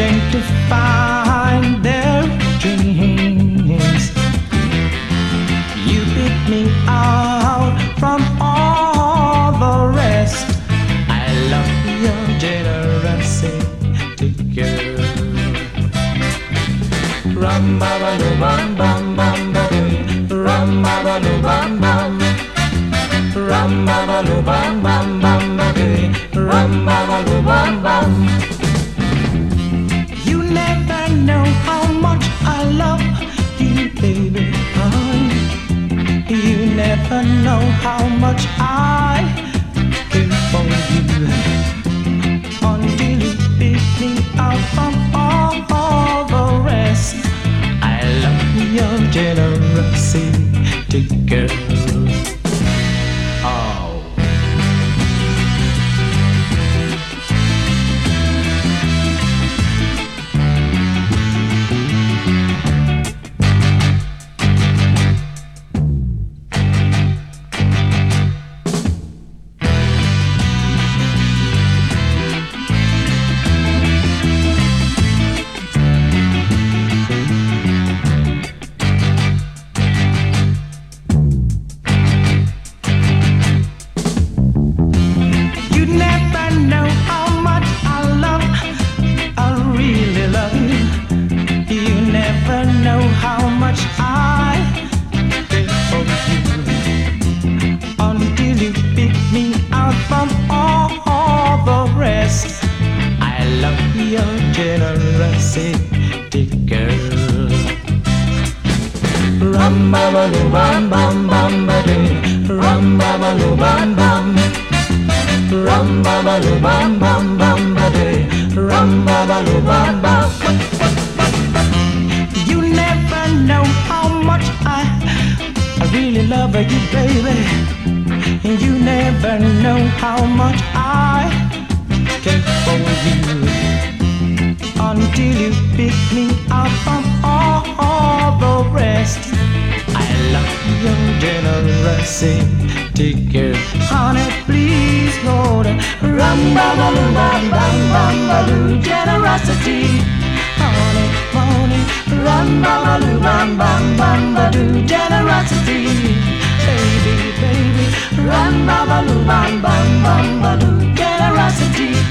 searching to find their dreams. You pick me out from all the rest. I love your generosity, girl. Rum ba ba do bum bum bum ba do. Rum ba ba do bum bum. Rum ba ba do bum bum bum ba do. Rum ba ba do bum bum. You never know how much I love you, baby. You never know how much I care for you until you pick me out from all the rest. I love your generosity, girl. Oh. Rum ba ba do bum bum bum ba do. Rum ba ba do bum bum. Rum ba ba do bum bum bum ba do. Rum ba ba do bum bum. You never know how much I really love you, baby. You never know how much I care for you until you pick me out from all the rest. I love your generosity, girl. Honey, please, Lord. Rum ba ba doo bum bum bum ba doo, generosity. Honey, honey. Rum ba ba doo bum bum bum ba doo, generosity. Baby, baby. Rum ba ba doo bum bum bum ba doo, generosity.